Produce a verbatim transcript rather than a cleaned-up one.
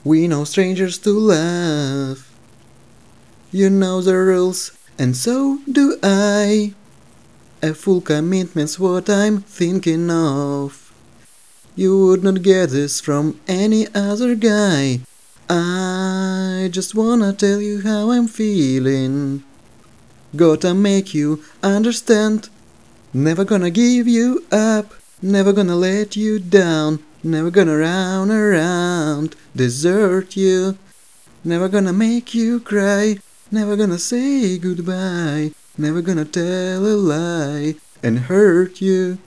We know strangers to love. You know the rules, and so do I. A full commitment's what I'm thinking of. You would not get this from any other guy. I just wanna tell you how I'm feeling. Gotta make you understand. Never gonna give you up. Never gonna let you down. Never gonna round around desert you. Never gonna make you cry. Never gonna say goodbye. Never gonna tell a lie and hurt you.